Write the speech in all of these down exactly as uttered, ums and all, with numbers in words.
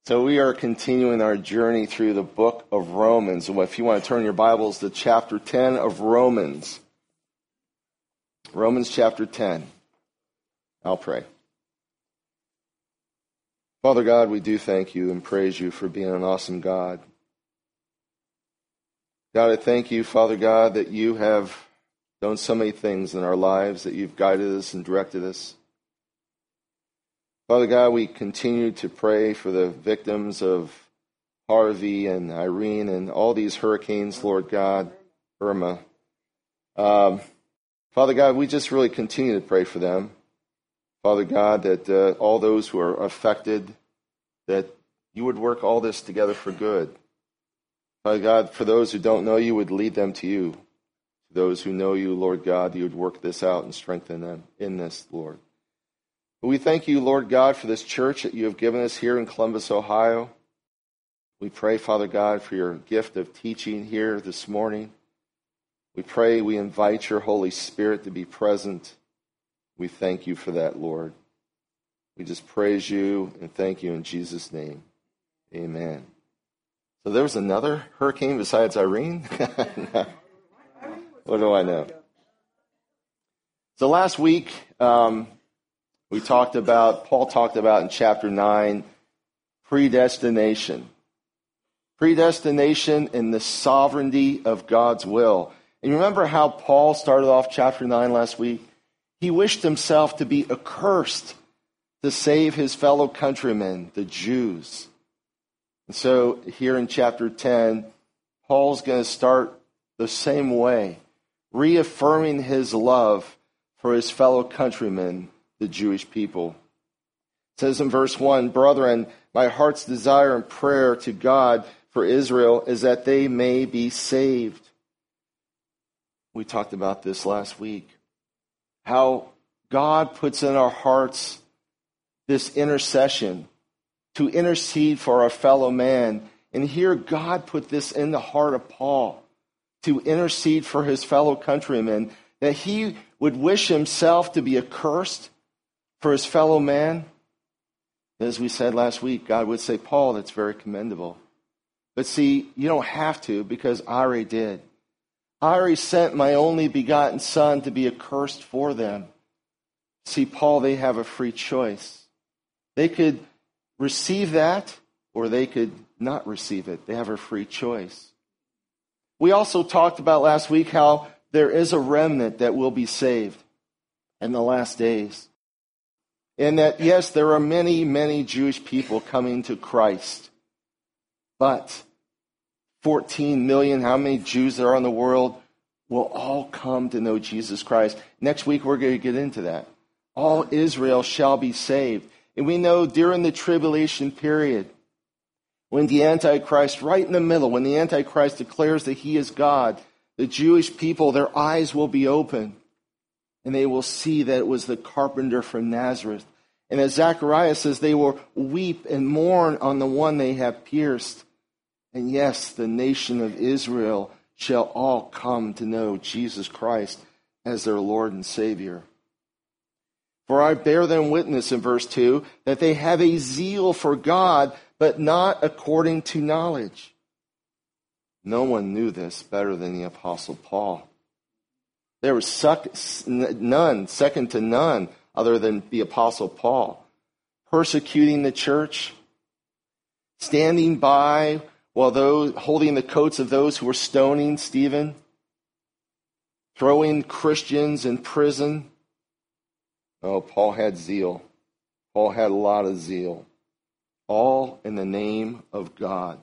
So we are continuing our journey through the book of Romans. And if you want to turn your Bibles to chapter ten of Romans. Romans chapter ten. I'll pray. Father God, we do thank you and praise you for being an awesome God. God, I thank you, Father God, that you have done so many things in our lives, that you've guided us and directed us. Father God, we continue to pray for the victims of Harvey and Irene and all these hurricanes, Lord God, Irma. Um, Father God, we just really continue to pray for them. Father God, that uh, all those who are affected, that you would work all this together for good. Father God, for those who don't know you, would lead them to you. To those who know you, Lord God, you would work this out and strengthen them in this, Lord. We thank you, Lord God, for this church that you have given us here in Columbus, Ohio. We pray, Father God, for your gift of teaching here this morning. We pray, we invite your Holy Spirit to be present. We thank you for that, Lord. We just praise you and thank you in Jesus' name. Amen. So there was another hurricane besides Irene? What do I know? So last week, um, we talked about, Paul talked about in chapter nine, predestination. Predestination in the sovereignty of God's will. And you remember how Paul started off chapter nine last week? He wished himself to be accursed to save his fellow countrymen, the Jews. And so here in chapter ten, Paul's going to start the same way, reaffirming his love for his fellow countrymen, the Jewish people. It says in verse one, "Brethren, my heart's desire and prayer to God for Israel is that they may be saved." We talked about this last week. How God puts in our hearts this intercession to intercede for our fellow man. And here God put this in the heart of Paul to intercede for his fellow countrymen, that he would wish himself to be accursed for his fellow man. As we said last week, God would say, Paul, that's very commendable. But see, you don't have to, because I already did. I already sent my only begotten Son to be accursed for them. See, Paul, they have a free choice. They could receive that, or they could not receive it. They have a free choice. We also talked about last week how there is a remnant that will be saved in the last days. And that, yes, there are many, many Jewish people coming to Christ. But fourteen million, how many Jews there are in the world, will all come to know Jesus Christ. Next week, we're going to get into that. All Israel shall be saved. And we know during the tribulation period, when the Antichrist, right in the middle, when the Antichrist declares that he is God, the Jewish people, their eyes will be open. And they will see that it was the carpenter from Nazareth. And as Zechariah says, they will weep and mourn on the one they have pierced. And yes, the nation of Israel shall all come to know Jesus Christ as their Lord and Savior. For I bear them witness, in verse two, that they have a zeal for God, but not according to knowledge. No one knew this better than the Apostle Paul. There was suck, none, second to none, other than the Apostle Paul, persecuting the church, standing by while those holding the coats of those who were stoning Stephen, throwing Christians in prison. Oh, Paul had zeal. Paul had a lot of zeal, all in the name of God.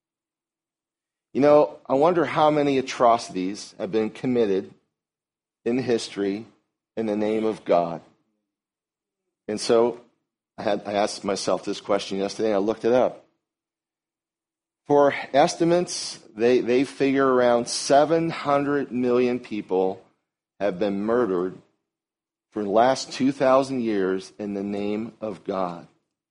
You know, I wonder how many atrocities have been committed in history in the name of God. And so I had I asked myself this question yesterday, and I looked it up. For estimates, they, they figure around seven hundred million people have been murdered for the last two thousand years in the name of God.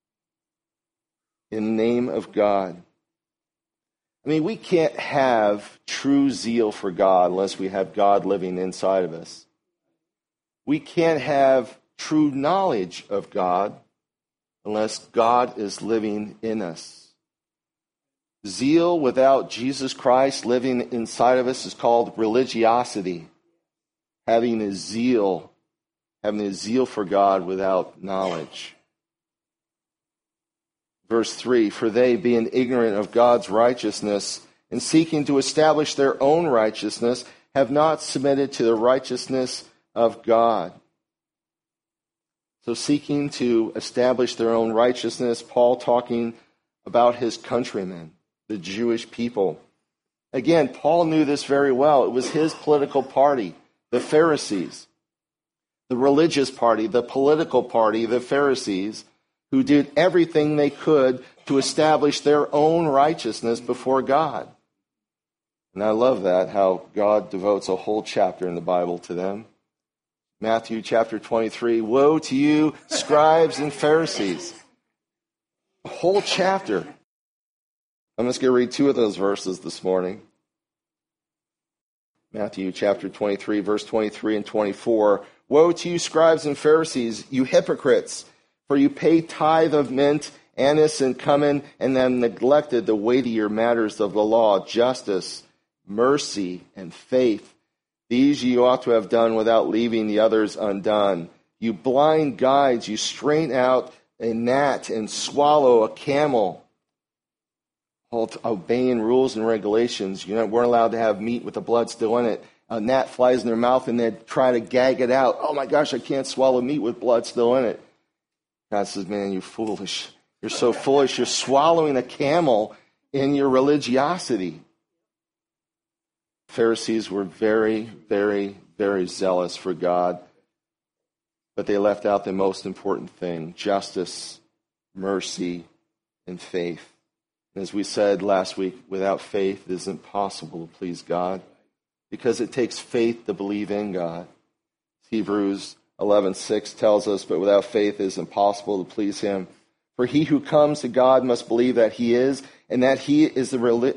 In the name of God. I mean, we can't have true zeal for God unless we have God living inside of us. We can't have true knowledge of God unless God is living in us. Zeal without Jesus Christ living inside of us is called religiosity. Having a zeal, having a zeal for God without knowledge. Verse three, for they, being ignorant of God's righteousness and seeking to establish their own righteousness, have not submitted to the righteousness of God. So seeking to establish their own righteousness, Paul talking about his countrymen, the Jewish people. Again, Paul knew this very well. It was his political party, the Pharisees, the religious party, the political party, the Pharisees, who did everything they could to establish their own righteousness before God. And I love that, how God devotes a whole chapter in the Bible to them. Matthew chapter twenty-three, woe to you, scribes and Pharisees. A whole chapter. I'm just going to read two of those verses this morning. Matthew chapter twenty-three, verse twenty-three and twenty-four. Woe to you, scribes and Pharisees, you hypocrites, for you pay tithe of mint, anise, and cumin, and have neglected the weightier matters of the law, justice, mercy, and faith. These you ought to have done without leaving the others undone. You blind guides, you strain out a gnat and swallow a camel. Obeying rules and regulations. You weren't allowed to have meat with the blood still in it. A gnat flies in their mouth and they try to gag it out. Oh my gosh, I can't swallow meat with blood still in it. God says, man, you foolish. You're so foolish. You're swallowing a camel in your religiosity. Pharisees were very, very, very zealous for God, but they left out the most important thing: justice, mercy, and faith. And as we said last week, without faith it isn't possible to please God, because it takes faith to believe in God. Hebrews eleven six tells us, but without faith it is impossible to please him. For he who comes to God must believe that he is, and that he is the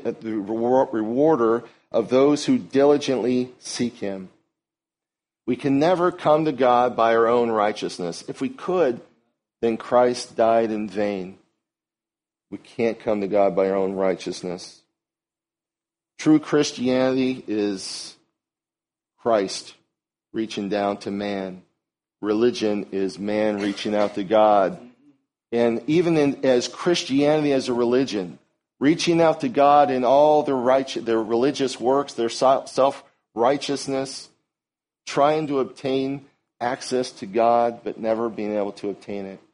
rewarder of those who diligently seek him. We can never come to God by our own righteousness. If we could, then Christ died in vain. We can't come to God by our own righteousness. True Christianity is Christ reaching down to man. Religion is man reaching out to God. And even in, as Christianity as a religion, reaching out to God in all their, right, their religious works, their self-righteousness, trying to obtain access to God, but never being able to obtain it.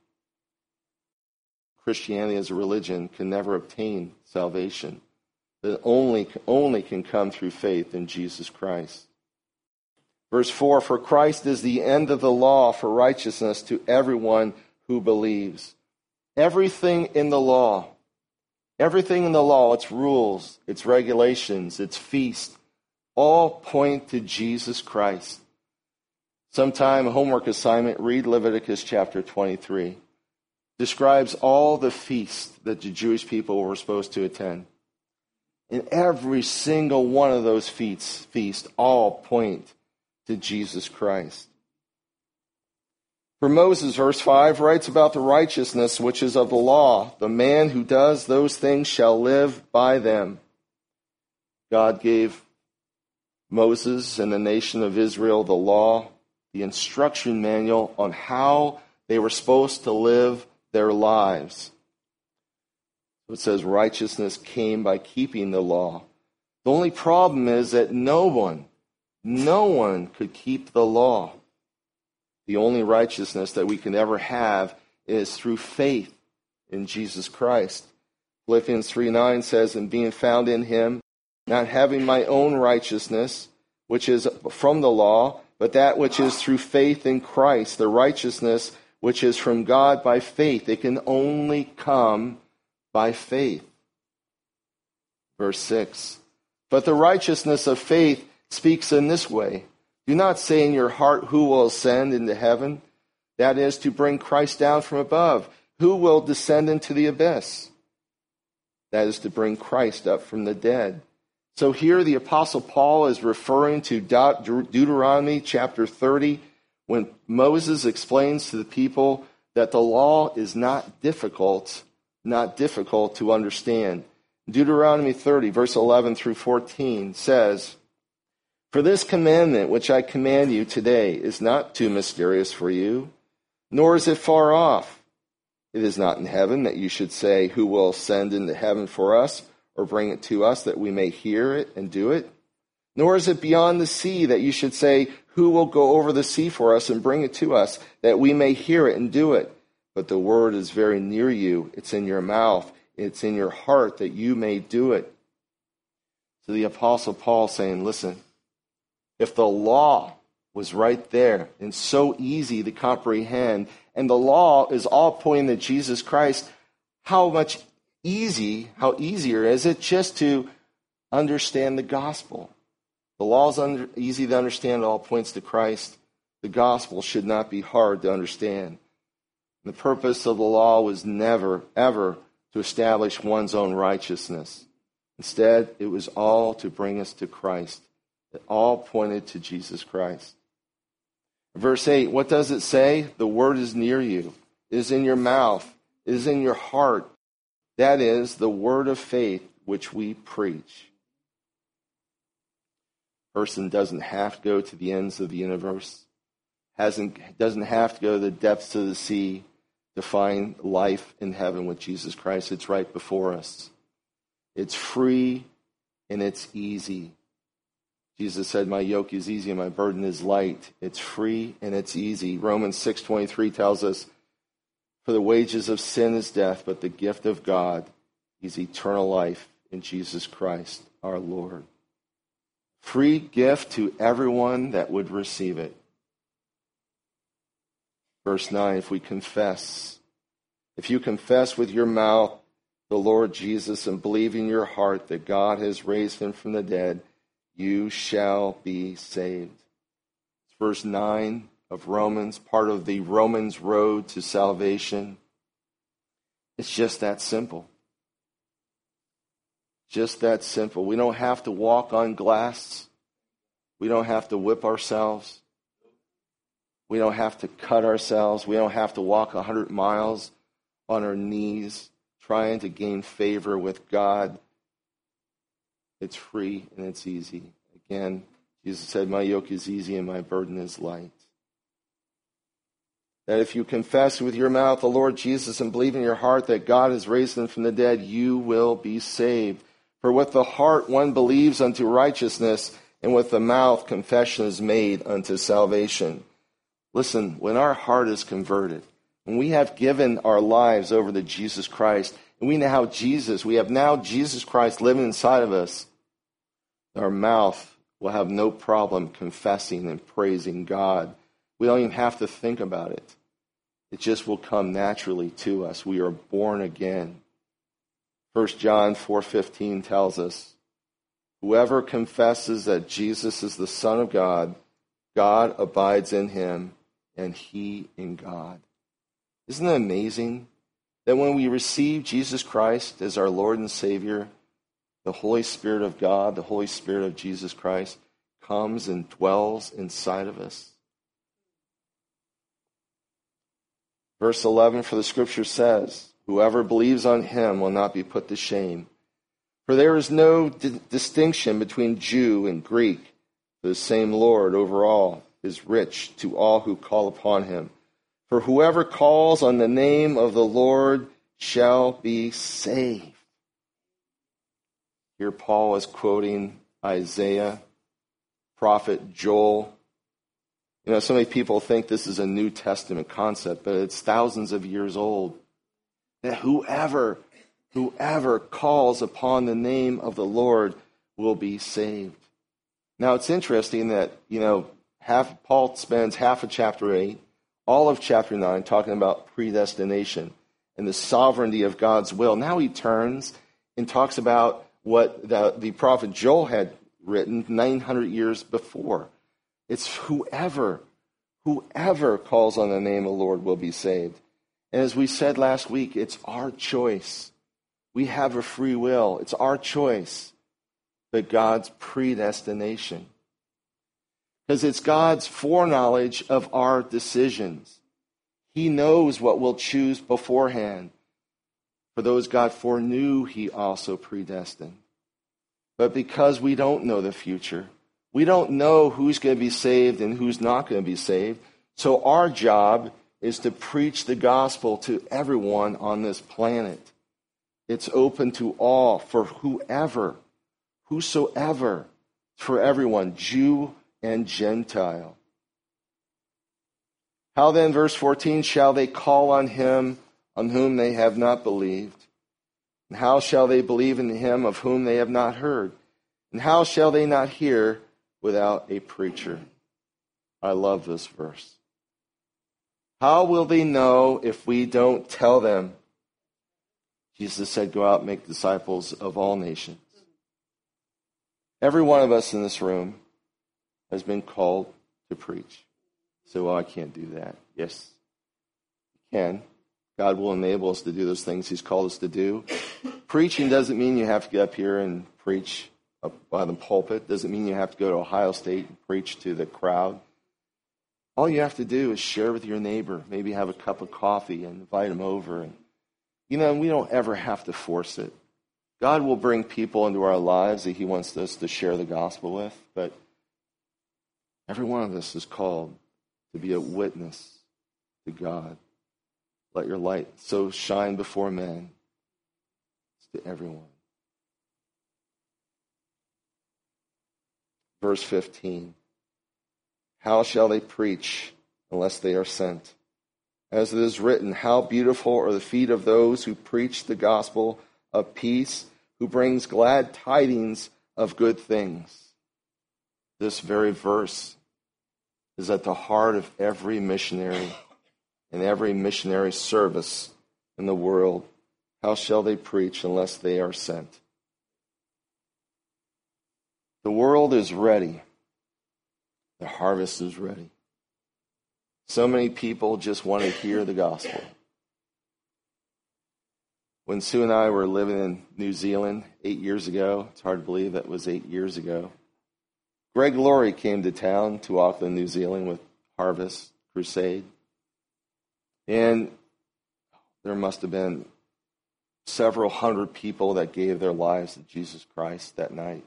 Christianity as a religion can never obtain salvation. It only, only can come through faith in Jesus Christ. Verse four, for Christ is the end of the law for righteousness to everyone who believes. Everything in the law, everything in the law, its rules, its regulations, its feasts, all point to Jesus Christ. Sometime a homework assignment, read Leviticus chapter twenty-three. Describes all the feasts that the Jewish people were supposed to attend. And every single one of those feasts, feasts all point to Jesus Christ. For Moses, verse five, writes about the righteousness which is of the law. The man who does those things shall live by them. God gave Moses and the nation of Israel the law, the instruction manual on how they were supposed to live their lives. It says righteousness came by keeping the law. The only problem is that no one, no one could keep the law. The only righteousness that we can ever have is through faith in Jesus Christ. Philippians three nine says, and being found in him, not having my own righteousness, which is from the law, but that which is through faith in Christ, the righteousness which is from God by faith. It can only come by faith. Verse six, but the righteousness of faith speaks in this way. Do not say in your heart, who will ascend into heaven? That is, to bring Christ down from above. Who will descend into the abyss? That is, to bring Christ up from the dead. So here the Apostle Paul is referring to Deuteronomy chapter thirty, when Moses explains to the people that the law is not difficult, not difficult to understand. Deuteronomy thirty, verse eleven through fourteen says, "For this commandment which I command you today is not too mysterious for you, nor is it far off. It is not in heaven that you should say, 'Who will ascend into heaven for us, or bring it to us that we may hear it and do it?' Nor is it beyond the sea that you should say, 'Who will go over the sea for us and bring it to us that we may hear it and do it?' But the word is very near you. It's in your mouth. It's in your heart that you may do it." So the Apostle Paul saying, listen, if the law was right there and so easy to comprehend, and the law is all pointing to Jesus Christ, how much easy, how easier is it just to understand the gospel? The law is under, easy to understand. It all points to Christ. The gospel should not be hard to understand. The purpose of the law was never, ever to establish one's own righteousness. Instead, it was all to bring us to Christ. It all pointed to Jesus Christ. Verse eight, what does it say? The word is near you. It is in your mouth. It is in your heart. That is the word of faith which we preach. Person doesn't have to go to the ends of the universe. Hasn't, doesn't have to go to the depths of the sea to find life in heaven with Jesus Christ. It's right before us. It's free and it's easy. Jesus said, "My yoke is easy and my burden is light." It's free and it's easy. Romans six twenty-three tells us, "For the wages of sin is death, but the gift of God is eternal life in Jesus Christ our Lord." Free gift to everyone that would receive it. Verse nine, if we confess, if you confess with your mouth the Lord Jesus and believe in your heart that God has raised him from the dead, you shall be saved. It's verse nine of Romans, part of the Romans road to salvation. It's just that simple. Just that simple. We don't have to walk on glass. We don't have to whip ourselves. We don't have to cut ourselves. We don't have to walk a hundred miles on our knees trying to gain favor with God. It's free and it's easy. Again, Jesus said, "My yoke is easy and my burden is light." That if you confess with your mouth the Lord Jesus and believe in your heart that God has raised him from the dead, you will be saved. For with the heart one believes unto righteousness, and with the mouth confession is made unto salvation. Listen, when our heart is converted, when we have given our lives over to Jesus Christ, and we now have Jesus, we have now Jesus Christ living inside of us, our mouth will have no problem confessing and praising God. We don't even have to think about it. It just will come naturally to us. We are born again. First John four fifteen tells us, "Whoever confesses that Jesus is the Son of God, God abides in him, and he in God." Isn't it amazing that when we receive Jesus Christ as our Lord and Savior, the Holy Spirit of God, the Holy Spirit of Jesus Christ, comes and dwells inside of us? Verse eleven, for the scripture says, "Whoever believes on him will not be put to shame. For there is no di- distinction between Jew and Greek. The same Lord over all is rich to all who call upon him. For whoever calls on the name of the Lord shall be saved." Here Paul is quoting Isaiah, prophet Joel. You know, so many people think this is a New Testament concept, but it's thousands of years old. That whoever, whoever calls upon the name of the Lord will be saved. Now, it's interesting that, you know, half Paul spends half of chapter eight, all of chapter nine, talking about predestination and the sovereignty of God's will. Now he turns and talks about what the, the prophet Joel had written nine hundred years before. It's whoever, whoever calls on the name of the Lord will be saved. And as we said last week, it's our choice. We have a free will. It's our choice, but God's predestination. Because it's God's foreknowledge of our decisions. He knows what we'll choose beforehand. For those God foreknew, he also predestined. But because we don't know the future, we don't know who's going to be saved and who's not going to be saved. So our job is to preach the gospel to everyone on this planet. It's open to all, for whoever, whosoever, for everyone, Jew and Gentile. How then, verse fourteen, shall they call on him on whom they have not believed? And how shall they believe in him of whom they have not heard? And how shall they not hear without a preacher? I love this verse. How will they know if we don't tell them? Jesus said, go out and make disciples of all nations. Every one of us in this room has been called to preach. So, well, I can't do that. Yes, you can. God will enable us to do those things he's called us to do. Preaching doesn't mean you have to get up here and preach up by the pulpit. Doesn't mean you have to go to Ohio State and preach to the crowd. All you have to do is share with your neighbor. Maybe have a cup of coffee and invite them over. And, you know, we don't ever have to force it. God will bring people into our lives that he wants us to share the gospel with. But every one of us is called to be a witness to God. Let your light so shine before men to everyone. Verse fifteen. How shall they preach unless they are sent? As it is written, how beautiful are the feet of those who preach the gospel of peace, who brings glad tidings of good things. This very verse is at the heart of every missionary and every missionary service in the world. How shall they preach unless they are sent? The world is ready. The harvest is ready. So many people just want to hear the gospel. When Sue and I were living in New Zealand eight years ago, it's hard to believe that was eight years ago, Greg Laurie came to town to Auckland, New Zealand with Harvest Crusade. And there must have been several hundred people that gave their lives to Jesus Christ that night.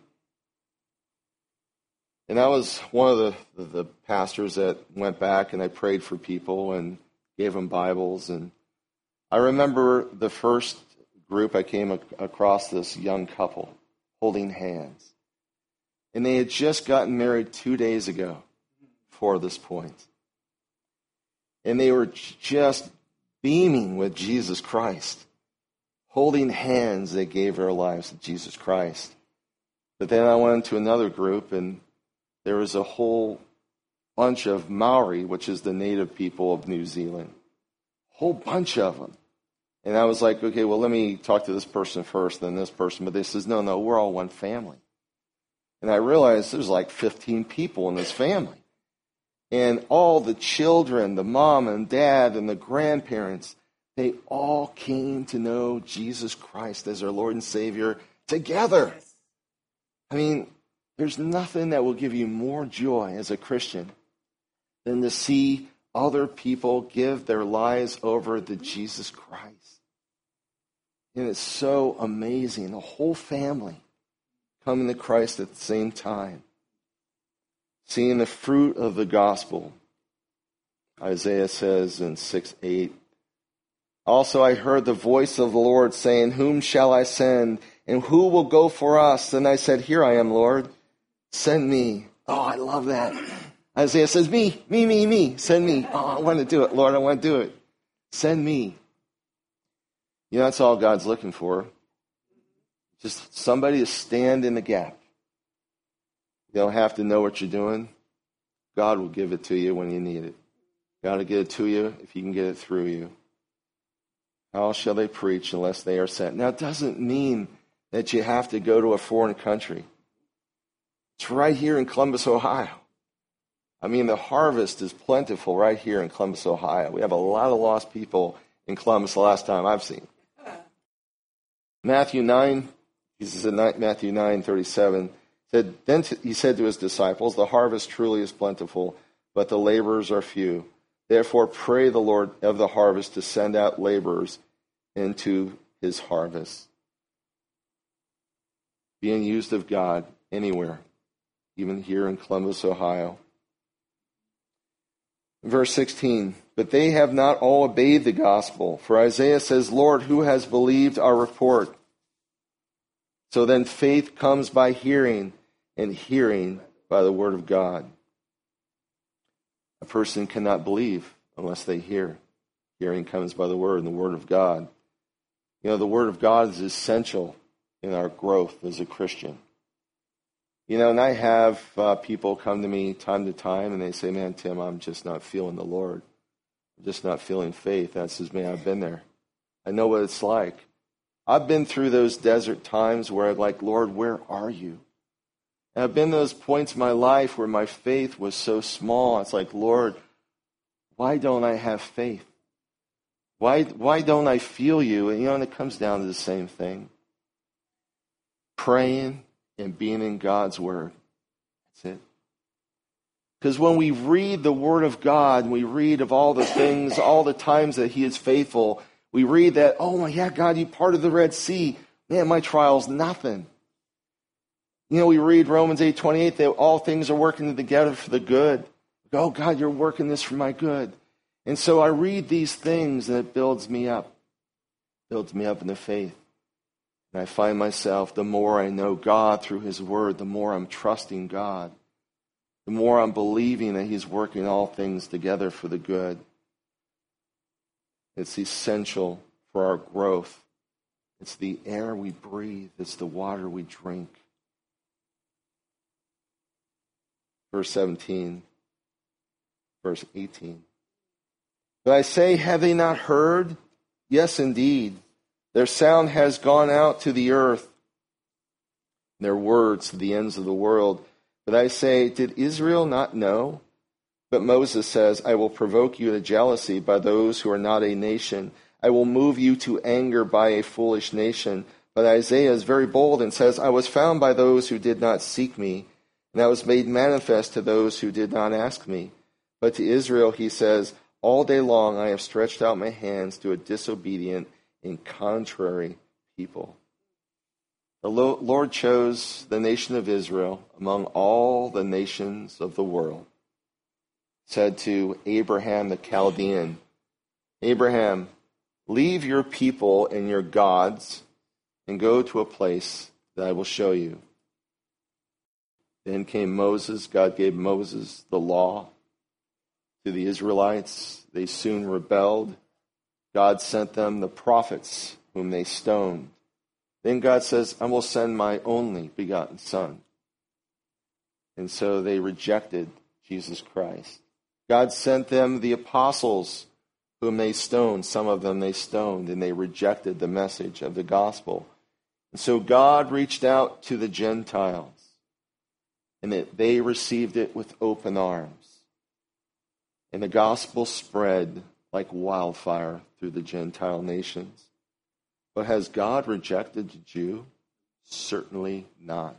And I was one of the, the, the pastors that went back and I prayed for people and gave them Bibles. And I remember the first group I came ac- across this young couple holding hands. And they had just gotten married two days ago before this point. And they were just beaming with Jesus Christ. Holding hands, they gave their lives to Jesus Christ. But then I went into another group, and there was a whole bunch of Maori, which is the native people of New Zealand. A whole bunch of them. And I was like, okay, well, let me talk to this person first, then this person. But they says, no, no, we're all one family. And I realized there's like fifteen people in this family. And all the children, the mom and dad and the grandparents, they all came to know Jesus Christ as their Lord and Savior together. I mean, there's nothing that will give you more joy as a Christian than to see other people give their lives over to Jesus Christ. And it's so amazing. The whole family coming to Christ at the same time. Seeing the fruit of the gospel. Isaiah says in six eight, also I heard the voice of the Lord saying, whom shall I send? And who will go for us? And I said, here I am, Lord. Send me. Oh, I love that. Isaiah says, me, me, me, me. Send me. Oh, I want to do it, Lord. I want to do it. Send me. You know, that's all God's looking for. Just somebody to stand in the gap. You don't have to know what you're doing. God will give it to you when you need it. God will get it to you if he can get it through you. How shall they preach unless they are sent? Now, it doesn't mean that you have to go to a foreign country. It's right here in Columbus, Ohio. I mean, the harvest is plentiful right here in Columbus, Ohio. We have a lot of lost people in Columbus the last time I've seen. Matthew nine, Jesus in Matthew nine thirty-seven, said, then he said to his disciples, the harvest truly is plentiful, but the laborers are few. Therefore pray the Lord of the harvest to send out laborers into his harvest. Being used of God anywhere, even here in Columbus, Ohio. Verse sixteen, but they have not all obeyed the gospel. For Isaiah says, Lord, who has believed our report? So then faith comes by hearing, and hearing by the word of God. A person cannot believe unless they hear. Hearing comes by the word, and the word of God. You know, the word of God is essential in our growth as a Christian. You know, and I have uh, people come to me time to time, and they say, man, Tim, I'm just not feeling the Lord. I'm just not feeling faith. And I says, man, I've been there. I know what it's like. I've been through those desert times where I'm like, Lord, where are you? And I've been those points in my life where my faith was so small. It's like, Lord, why don't I have faith? Why, why don't I feel you? And, you know, and it comes down to the same thing. Praying and being in God's word. That's it. Because when we read the word of God, we read of all the things, all the times that he is faithful, we read that, oh my yeah, God, you parted the Red Sea. Man, my trial's nothing. You know, we read Romans eight twenty-eight that all things are working together for the good. Oh God, you're working this for my good. And so I read these things and it builds me up. Builds me up in the faith. And I find myself, the more I know God through his word, the more I'm trusting God. The more I'm believing that he's working all things together for the good. It's essential for our growth. It's the air we breathe. It's the water we drink. Verse seventeen. Verse eighteen. But I say, have they not heard? Yes, indeed. Their sound has gone out to the earth, their words to the ends of the world. But I say, did Israel not know? But Moses says, I will provoke you to jealousy by those who are not a nation. I will move you to anger by a foolish nation. But Isaiah is very bold and says, I was found by those who did not seek me, and I was made manifest to those who did not ask me. But to Israel he says, all day long I have stretched out my hands to a disobedient and contrary people. The Lord chose the nation of Israel among all the nations of the world. Said to Abraham the Chaldean, Abraham, leave your people and your gods and go to a place that I will show you. Then came Moses. God gave Moses the law to the Israelites. They soon rebelled. God sent them the prophets whom they stoned. Then God says, I will send my only begotten Son. And so they rejected Jesus Christ. God sent them the apostles whom they stoned. Some of them they stoned, and they rejected the message of the gospel. And so God reached out to the Gentiles, and that they received it with open arms. And the gospel spread like wildfire through the Gentile nations. But has God rejected the Jew? Certainly not.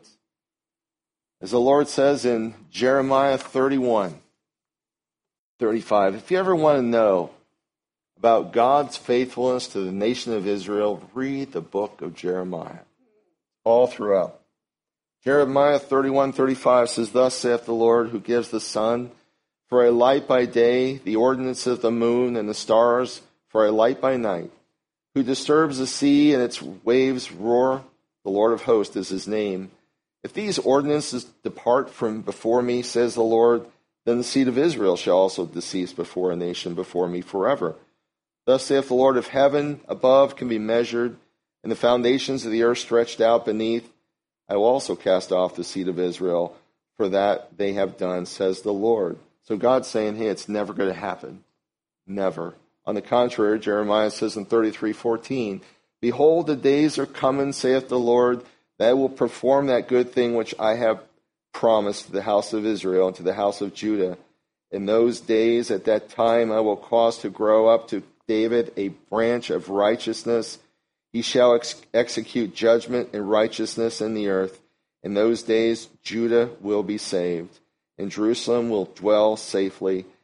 As the Lord says in Jeremiah thirty-one, thirty-five, if you ever want to know about God's faithfulness to the nation of Israel, read the book of Jeremiah. All throughout. Jeremiah thirty-one, thirty-five says, thus saith the Lord, who gives the sun for a light by day, the ordinance of the moon and the stars for a light by night, who disturbs the sea and its waves roar, the Lord of hosts is his name. If these ordinances depart from before me, says the Lord, then the seed of Israel shall also decease before a nation before me forever. Thus saith the Lord, if heaven above can be measured, and the foundations of the earth stretched out beneath, I will also cast off the seed of Israel, for that they have done, says the Lord. So God's saying, hey, it's never going to happen. Never. On the contrary, Jeremiah says in thirty-three fourteen, behold, the days are coming, saith the Lord, that I will perform that good thing which I have promised to the house of Israel and to the house of Judah. In those days, at that time, I will cause to grow up to David a branch of righteousness. He shall ex- execute judgment and righteousness in the earth. In those days, Judah will be saved, and Jerusalem will dwell safely,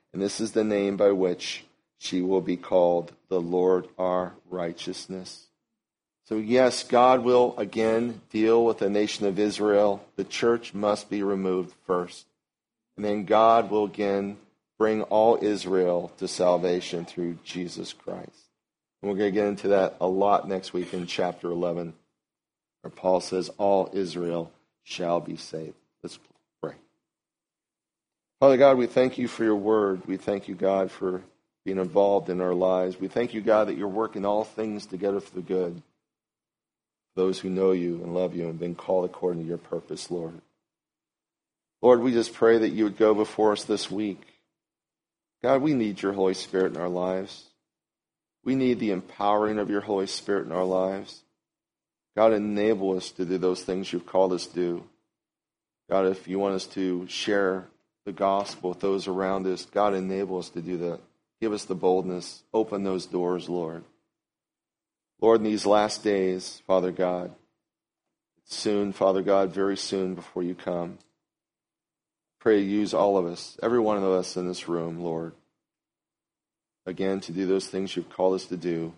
And this is the name by which she will be called, the Lord our righteousness. So yes, God will again deal with the nation of Israel. The church must be removed first. And then God will again bring all Israel to salvation through Jesus Christ. And we're going to get into that a lot next week in chapter eleven, where Paul says all Israel shall be saved. Let's pray. Father God, we thank you for your word. We thank you, God, for being involved in our lives. We thank you, God, that you're working all things together for the good. Those who know you and love you and been called according to your purpose, Lord. Lord, we just pray that you would go before us this week. God, we need your Holy Spirit in our lives. We need the empowering of your Holy Spirit in our lives. God, enable us to do those things you've called us to do. God, if you want us to share the gospel with those around us, God, enable us to do that. Give us the boldness. Open those doors, Lord. Lord, in these last days, Father God, soon, Father God, very soon before you come, pray use all of us, every one of us in this room, Lord, again, to do those things you've called us to do.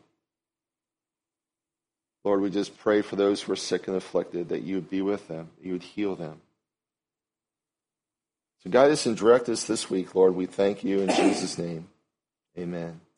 Lord, we just pray for those who are sick and afflicted, that you would be with them, that you would heal them. So guide us and direct us this week, Lord. We thank you in Jesus' name. Amen.